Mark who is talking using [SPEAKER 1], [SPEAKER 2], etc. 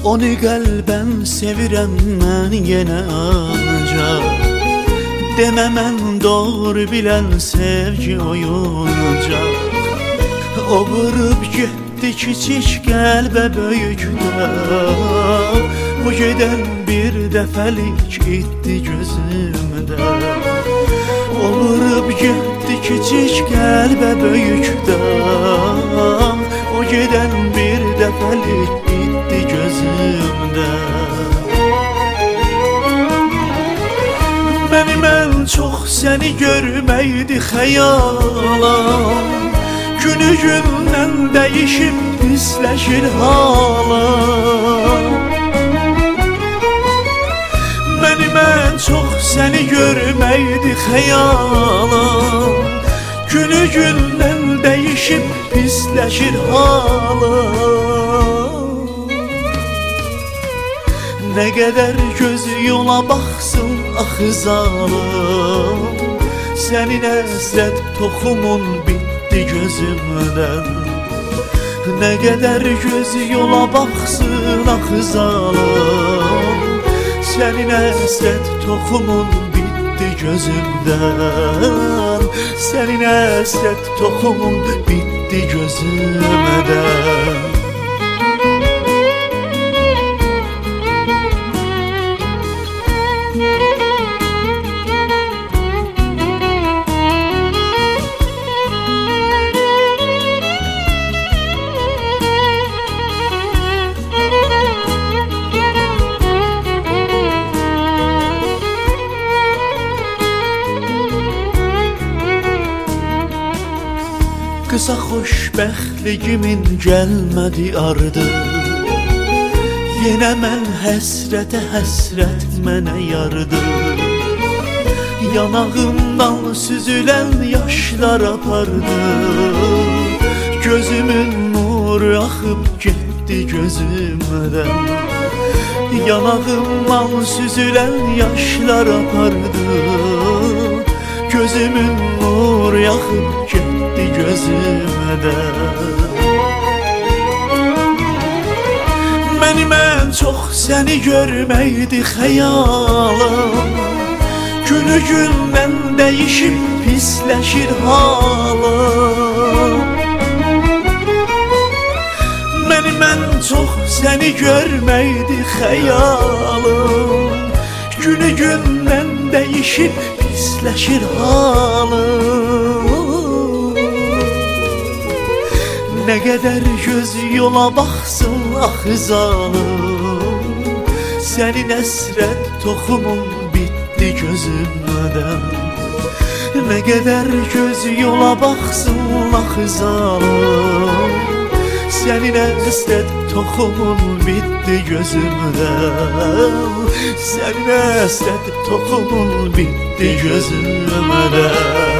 [SPEAKER 1] Onu qəlbən sevirəm mən yenə ancaq. Demə mən doğru bilən sevgi oyuncaq. O vurub getdi kiçik qəlbə böyükdə. Bu gedən bir dəfəlik itdi gözümdə. O vurub getdi kiçik qəlbə böyükdə. O gedən bir dəfəlik itdi gözümdə. Mən çox səni görməkdi xəyalam. Günü gündən dəyişib pisləşir halam. Mən çox səni görməkdi xəyalam. Günü gündən dəyişib pisləşir halam. Nə qədər göz yola baxsın axı zalım. Sənin həsrət toxumun bitdi gözümdən. Nə qədər göz yola baxsın axı zalım. Sənin həsrət toxumun bitdi gözümdən. Sənin həsrət toxumun bitdi gözümdən. Qısa xoşbəxtliyimin gəlmədi ardı. Yenə mən həsrətə həsrət mənə yardı. Yanağımdan süzülən yaşlar apardı. Gözümün nuru axıb getdi gözümdən. Yanağımdan süzülən yaşlar apardı. Gözümün nuru axıb getdi gözümdən. Mən çox səni görməkdi xəyalım. Günü gündən dəyişib pisləşir halım. Mən çox səni görməkdi xəyalım. Günü gündən dəyişib pisləşir halım. Nə qədər göz yola baxsın axı zalım. Sənin həsrət toxumun bitdi gözümdən. Nə qədər göz yola baxsın axı zalım. Sənin həsrət toxumun bitdi gözümdən. Sənin həsrət toxumun bitdi gözümdən.